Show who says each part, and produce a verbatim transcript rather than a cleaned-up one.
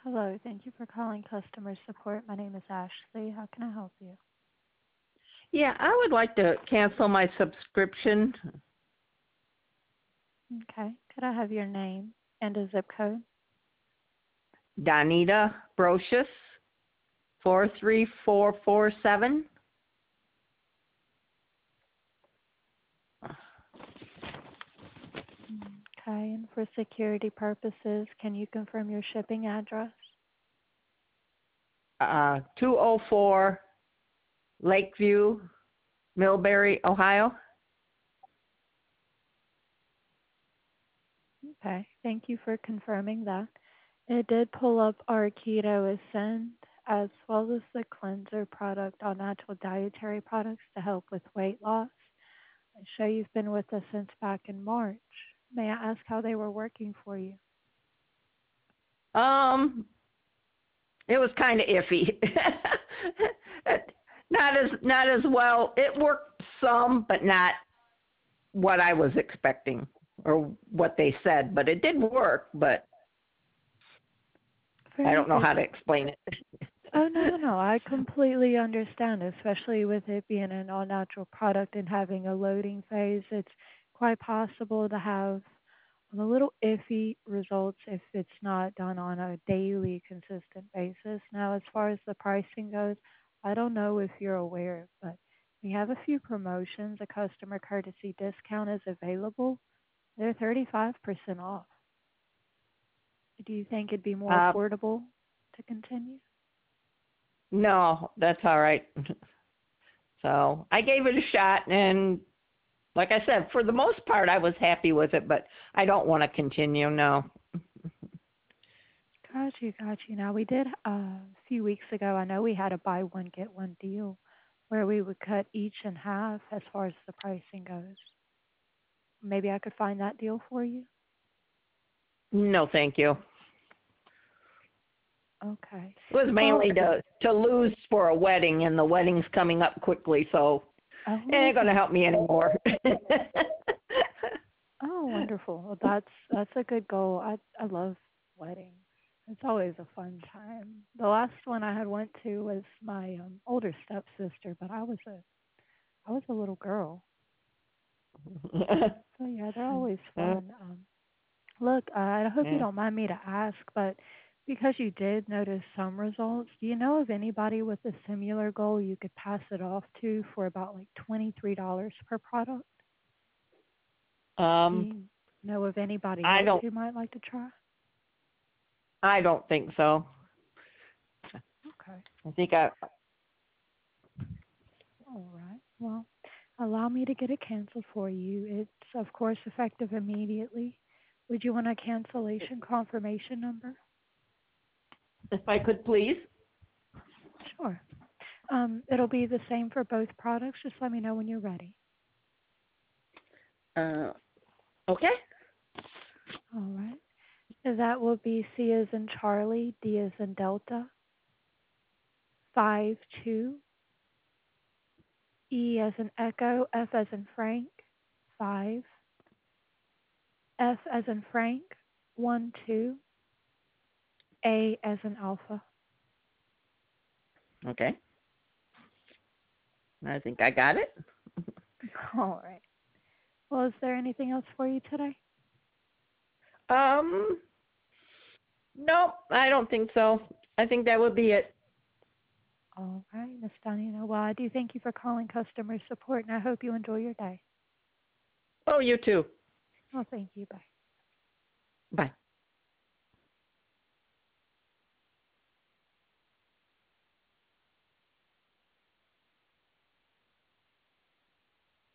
Speaker 1: Hello. Thank you for calling customer support. My name is Ashley. How can I help you?
Speaker 2: Yeah, I would like to cancel my subscription.
Speaker 1: Okay. Could I have your name and a zip code?
Speaker 2: Donita Brocious, four three four four seven.
Speaker 1: Okay. And for security purposes, can you confirm your shipping address?
Speaker 2: Uh, two oh four Lakeview, Millbury, Ohio.
Speaker 1: Okay. Thank you for confirming that. It did pull up our Keto Ascend as well as the cleanser product, all natural dietary products to help with weight loss. I show you've been with us since back in March. May I ask how they were working for you?
Speaker 2: Um, it was kind of iffy. not as not as well. It worked some, but not what I was expecting or what they said. But it did work. But I
Speaker 1: Very
Speaker 2: don't know
Speaker 1: good.
Speaker 2: how to explain it.
Speaker 1: Oh, no, no, no. I completely understand, especially with it being an all natural product and having a loading phase. It's quite possible to have a little iffy results if it's not done on a daily, consistent basis. Now, as far as the pricing goes, I don't know if you're aware, but we have a few promotions. A customer courtesy discount is available. They're thirty-five percent off. Do you think it'd be more
Speaker 2: Uh,
Speaker 1: affordable to continue?
Speaker 2: no, that's all right. So I gave it a shot, and like I said, for the most part, I was happy with it, but I don't want to continue. No.
Speaker 1: Got you, got you. Now we did uh, a few weeks ago. I know we had a buy one get one deal, where we would cut each in half as far as the pricing goes. Maybe I could find that deal for you.
Speaker 2: No, thank you.
Speaker 1: Okay.
Speaker 2: It was
Speaker 1: Well,
Speaker 2: mainly to to lose for a wedding, and the wedding's coming up quickly, so it
Speaker 1: oh,
Speaker 2: ain't gonna
Speaker 1: okay.
Speaker 2: help me anymore.
Speaker 1: Oh, wonderful. Well, that's that's a good goal. I I love weddings. It's always a fun time. The last one I had went to was my um, older stepsister, but I was a I was a little girl. So yeah, they're always
Speaker 2: Uh,
Speaker 1: fun. Um, Look, uh, I hope you
Speaker 2: yeah.
Speaker 1: don't mind me to ask, but because you did notice some results, do you know of anybody with a similar goal you could pass it off to for about like twenty-three dollars per product? Do
Speaker 2: Um,
Speaker 1: you know of anybody
Speaker 2: I
Speaker 1: else
Speaker 2: don't
Speaker 1: who might like to try?
Speaker 2: I don't think so.
Speaker 1: Okay.
Speaker 2: I think I
Speaker 1: All right. Well, allow me to get it canceled for you. It's, of course, effective immediately. Would you want a cancellation confirmation number?
Speaker 2: if I could please.
Speaker 1: Sure. Um, it'll be the same for both products. Just let me know when you're ready.
Speaker 2: Uh, okay.
Speaker 1: All right. That will be C as in Charlie, D as in Delta, five two, E as in Echo, F as in Frank, five, F as in Frank, one two, A as in Alpha.
Speaker 2: Okay. I think I got it.
Speaker 1: All right. Well, is there anything else for you today?
Speaker 2: Um, nope, I don't think so. I think that would be it.
Speaker 1: All right, Miss Donina. Well, I do thank you for calling customer support, and I hope you enjoy your day.
Speaker 2: Oh, you too.
Speaker 1: Well, thank you. Bye.
Speaker 2: Bye.